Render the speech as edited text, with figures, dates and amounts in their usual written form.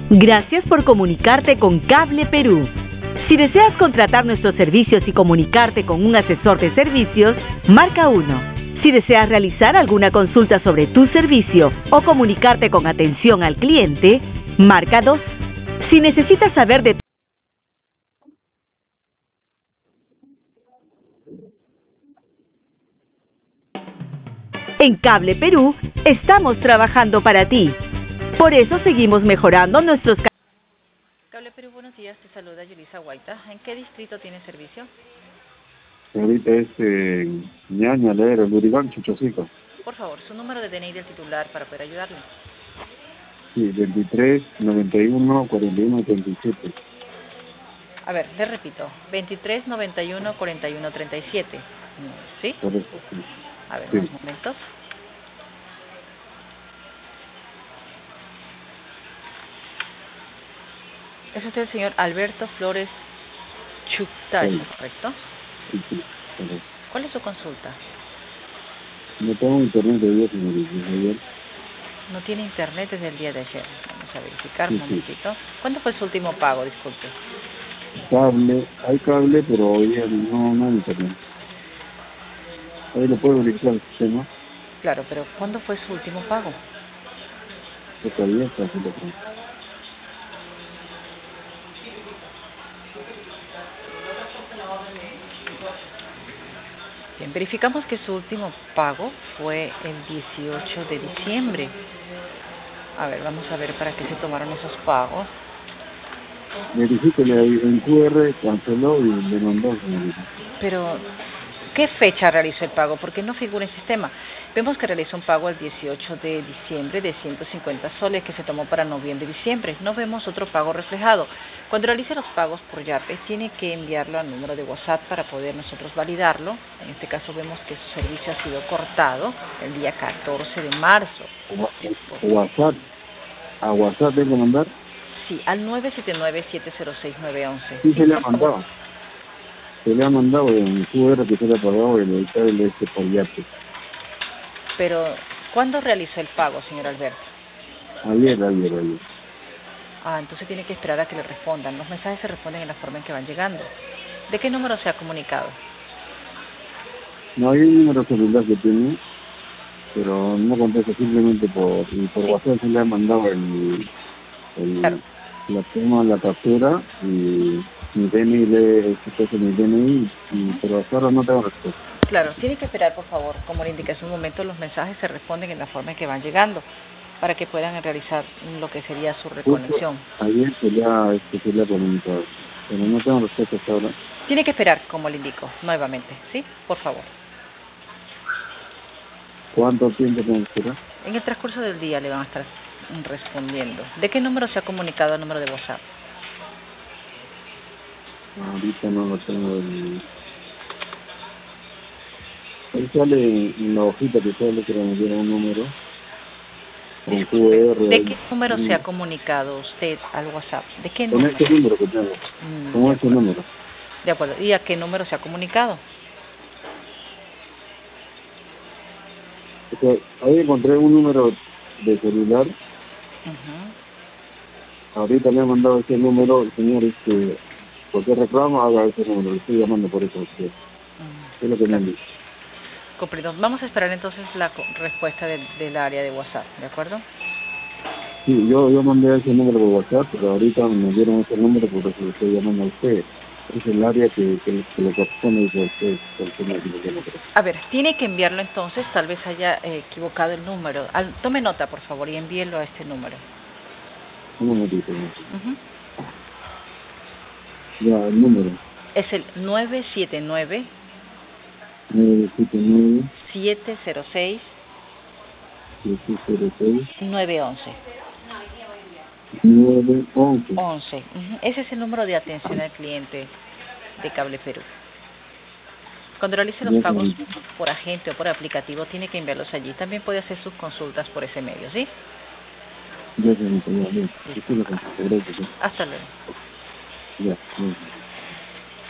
Gracias por comunicarte con Cable Perú. Si deseas contratar nuestros servicios y comunicarte con un asesor de servicios, marca 1. Si deseas realizar alguna consulta sobre tu servicio o comunicarte con atención al cliente, marca 2. Si necesitas saber de En Cable Perú, estamos trabajando para ti. Por eso seguimos mejorando nuestros... Cable Perú, buenos días, te saluda Yulisa Guaita. ¿En qué distrito tiene servicio? Ahorita es Ñaña, Leer, el Lurigancho, Chosico. Por favor, su número de DNI del titular para poder ayudarle. Sí, 23 91 41 37. A ver, le repito, 23 91 41 37. ¿Sí? Correcto, sí. A ver, Sí. unos momentos. Es usted el señor Alberto Flores Chuctaya, Sí. ¿correcto? Sí, sí, correcto. ¿Cuál es su consulta? No tengo internet de Dios, señorita, ayer. No tiene internet desde el día de ayer. Vamos a verificar un Sí, sí. momentito. ¿Cuándo fue su último pago? Disculpe. Cable, hay cable, pero hoy día no hay internet. Ahí lo puedo verificar el sistema, Claro, pero ¿cuándo fue su último pago? que todavía está así lo creo. Bien, verificamos que su último pago fue el 18 de diciembre. A ver, vamos a ver para qué se tomaron esos pagos. Verifíquele ahí en QR, canceló y le mandó, señorita. Pero, ¿qué fecha realizó el pago? Porque no figura en sistema. Vemos que realizó un pago el 18 de diciembre de 150 soles que se tomó para noviembre y diciembre. No vemos otro pago reflejado. Cuando realice los pagos por Yape, tiene que enviarlo al número de WhatsApp para poder nosotros validarlo. En este caso vemos que su servicio ha sido cortado el día 14 de marzo. WhatsApp, a WhatsApp tengo que mandar. Sí, al 979-706-911. Sí, Sí, se le ha por favor. mandado. Se le ha mandado en QR que se le ha pagado el cable por Yape. Pero, ¿cuándo realizó el pago, señor Alberto? Ayer. Ah, entonces tiene que esperar a que le respondan. Los mensajes se responden en la forma en que van llegando. ¿De qué número se ha comunicado? No hay un número celular que tiene, pero no contesta simplemente por Sí. WhatsApp se le ha mandado Claro. la captura y mi DNI mi DNI, pero hasta ahora no tengo respuesta. Claro, tiene que esperar, por favor. Como le indiqué hace un momento, los mensajes se responden en la forma en que van llegando para que puedan realizar lo que sería su Justo reconexión. ayer se le ha comunicado, pero no tengo respuesta hasta ahora. Tiene que esperar, como le indico, nuevamente. ¿Sí? Por favor. ¿Cuánto tiempo tengo que esperar? En el transcurso del día le van a estar respondiendo. ¿De qué número se ha comunicado el número de WhatsApp? Ahorita no lo tengo. Ahí sale en la hojita que sale que me diera un número con Disculpe, QR. ¿de qué número se ha comunicado usted al WhatsApp? ¿De qué Con número? este número que tengo, con De este acuerdo. número. De acuerdo. ¿Y a qué número se ha comunicado? O sea, ahí encontré un número de celular. Ahorita me ha mandado ese número, el señor, cualquier reclamo haga ese número, le estoy llamando por eso a usted. Es lo que me han dicho. Comprendido. Vamos a esperar entonces la respuesta del área de WhatsApp, ¿de acuerdo? Sí, yo mandé ese número por WhatsApp, pero ahorita me dieron ese número por eso le estoy llamando a usted. Es el área que le corresponde a usted, por el número. A ver, tiene que enviarlo entonces, tal vez haya equivocado el número. Tome nota, por favor, y envíelo a este número. Un momentito. Ya, el número. Es el 979 979 706 706 911. 911. Ese es el número de atención al cliente de Cable Perú. Cuando realice los pagos por agente o por aplicativo, tiene que enviarlos allí. También puede hacer sus consultas por ese medio, ¿sí? Ya, señorita, ya, bien. Disculpe, gracias. Hasta luego. Ya, bien.